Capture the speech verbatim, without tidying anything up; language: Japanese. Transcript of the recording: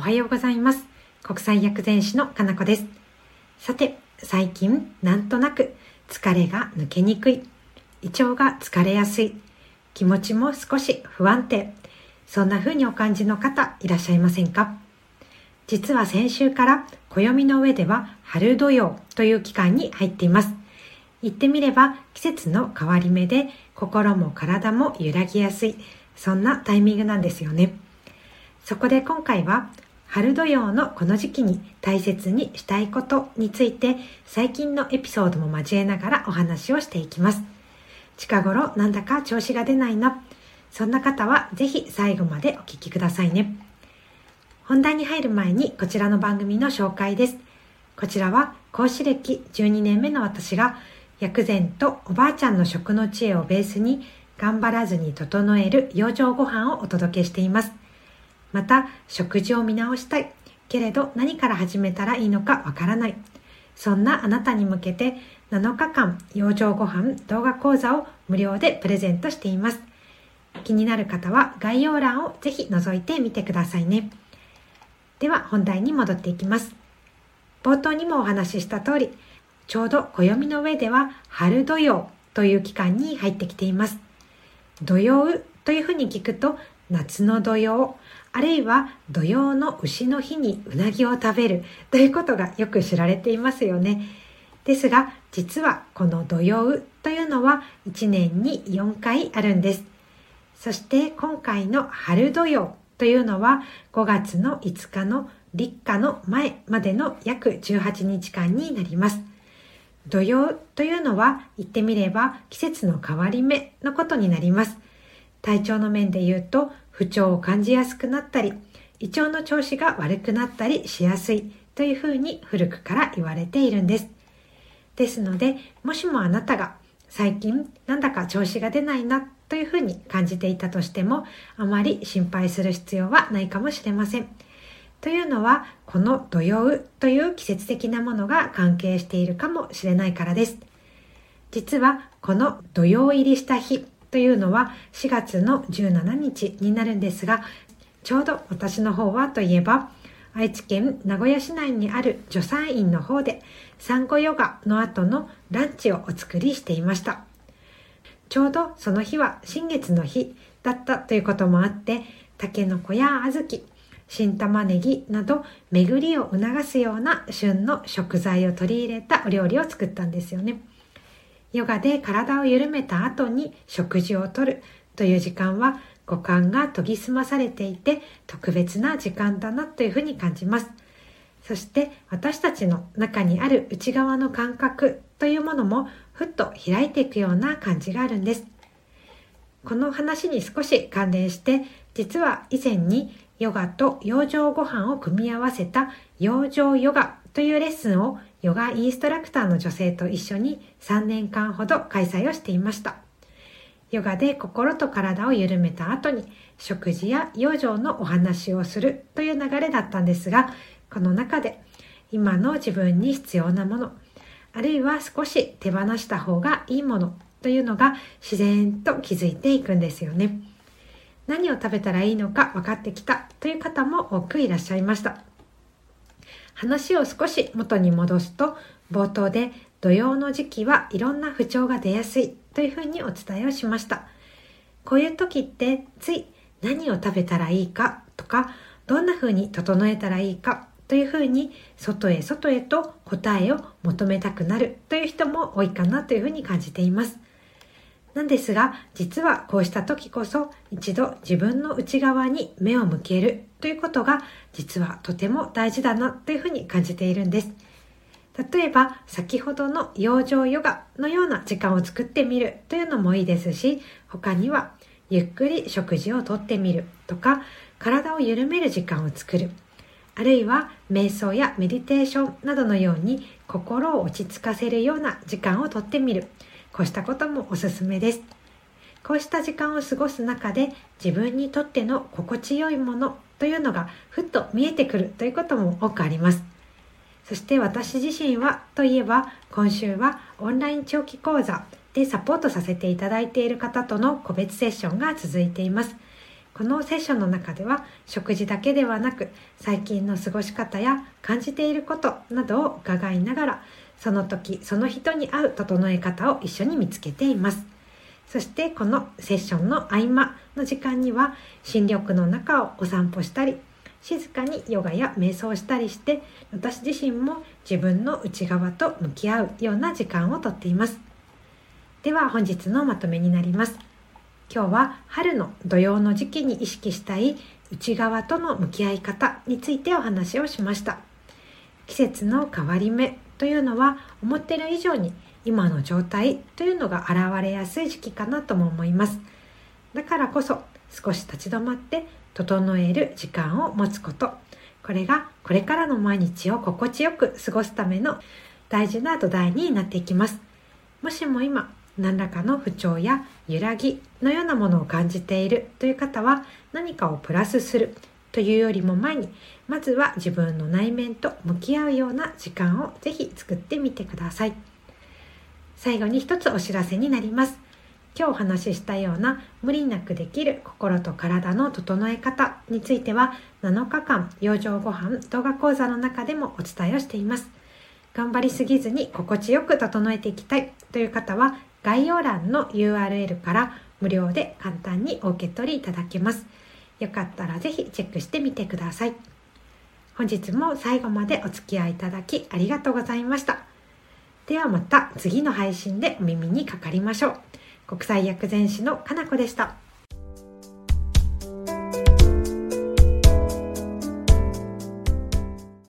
はようございます。国際薬膳師のかなこです。さて、最近なんとなく疲れが抜けにくい、胃腸が疲れやすい、気持ちも少し不安定、そんな風にお感じの方いらっしゃいませんか？実は先週から暦の上では春土用という期間に入っています。言ってみれば季節の変わり目で心も体も揺らぎやすい、そんなタイミングなんですよね。そこで今回は春土用のこの時期に大切にしたいことについて最近のエピソードも交えながらお話をしていきます。近頃なんだか調子が出ないな、そんな方はぜひ最後までお聞きくださいね。本題に入る前にこちらの番組の紹介です。こちらは講師歴じゅうにねんめの私が薬膳とおばあちゃんの食の知恵をベースに頑張らずに整える養生ご飯をお届けしています。また食事を見直したいけれど何から始めたらいいのかわからない、そんなあなたに向けてなのかかん養生ご飯動画講座を無料でプレゼントしています。気になる方は概要欄をぜひ覗いてみてくださいね。では本題に戻っていきます。冒頭にもお話しした通り、ちょうど暦の上では春土用という期間に入ってきています。土用というふうに聞くと夏の土用、あるいは土用の丑の日にうなぎを食べるということがよく知られていますよね。ですが実はこの土用というのはいちねんによんかいあるんです。そして今回の春土用というのはごがつのいつかの立夏の前までの約じゅうはちにちかんになります。土用というのは言ってみれば季節の変わり目のことになります。体調の面で言うと不調を感じやすくなったり、胃腸の調子が悪くなったりしやすいというふうに古くから言われているんです。ですので、もしもあなたが最近なんだか調子が出ないなというふうに感じていたとしても、あまり心配する必要はないかもしれません。というのは、この土用という季節的なものが関係しているかもしれないからです。実はこの土用入りした日というのはしがつのじゅうしちにちになるんですが、ちょうど私の方はといえば、愛知県名古屋市内にある助産院の方で産後ヨガの後のランチをお作りしていました。ちょうどその日は新月の日だったということもあって、タケノコや小豆、新玉ねぎなど巡りを促すような旬の食材を取り入れたお料理を作ったんですよね。ヨガで体を緩めた後に食事をとるという時間は五感が研ぎ澄まされていて特別な時間だなというふうに感じます。そして私たちの中にある内側の感覚というものもふっと開いていくような感じがあるんです。この話に少し関連して、実は以前にヨガと養生ご飯を組み合わせた養生ヨガというレッスンをヨガインストラクターの女性と一緒にさんねんかんほど開催をしていました。ヨガで心と体を緩めた後に食事や養生のお話をするという流れだったんですが、この中で今の自分に必要なもの、あるいは少し手放した方がいいものというのが自然と気づいていくんですよね。何を食べたらいいのか分かってきたという方も多くいらっしゃいました。話を少し元に戻すと、冒頭で土用の時期はいろんな不調が出やすいというふうにお伝えをしました。こういう時ってつい何を食べたらいいかとか、どんなふうに整えたらいいかというふうに外へ外へと答えを求めたくなるという人も多いかなというふうに感じています。なんですが、実はこうした時こそ一度自分の内側に目を向けるということが実はとても大事だなというふうに感じているんです。例えば先ほどの養生ヨガのような時間を作ってみるというのもいいですし、他にはゆっくり食事をとってみるとか、体を緩める時間を作る、あるいは瞑想やメディテーションなどのように心を落ち着かせるような時間をとってみる、こうしたこともおすすめです。こうした時間を過ごす中で自分にとっての心地よいものというのがふっと見えてくるということも多くあります。そして私自身はといえば、今週はオンライン長期講座でサポートさせていただいている方との個別セッションが続いています。 このセッションの中では食事だけではなく、最近の過ごし方や感じていることなどを伺いながら、その時その人に合う整え方を一緒に見つけています。そしてこのセッションの合間の時間には、新緑の中をお散歩したり、静かにヨガや瞑想したりして、私自身も自分の内側と向き合うような時間をとっています。では本日のまとめになります。今日は春の土用の時期に意識したい内側との向き合い方についてお話をしました。季節の変わり目というのは、思っている以上に今の状態というのが現れやすい時期かなとも思います。だからこそ少し立ち止まって整える時間を持つこと、これがこれからの毎日を心地よく過ごすための大事な土台になっていきます。もしも今何らかの不調や揺らぎのようなものを感じているという方は、何かをプラスするというよりも前に、まずは自分の内面と向き合うような時間をぜひ作ってみてください。最後に一つお知らせになります。今日お話ししたような無理なくできる心と体の整え方については、なのかかん養生ごはん動画講座の中でもお伝えをしています。頑張りすぎずに心地よく整えていきたいという方は、概要欄の ユーアールエル から無料で簡単にお受け取りいただけます。よかったらぜひチェックしてみてください。本日も最後までお付き合いいただきありがとうございました。ではまた次の配信でお耳にかかりましょう。国際薬膳師のかなこでした。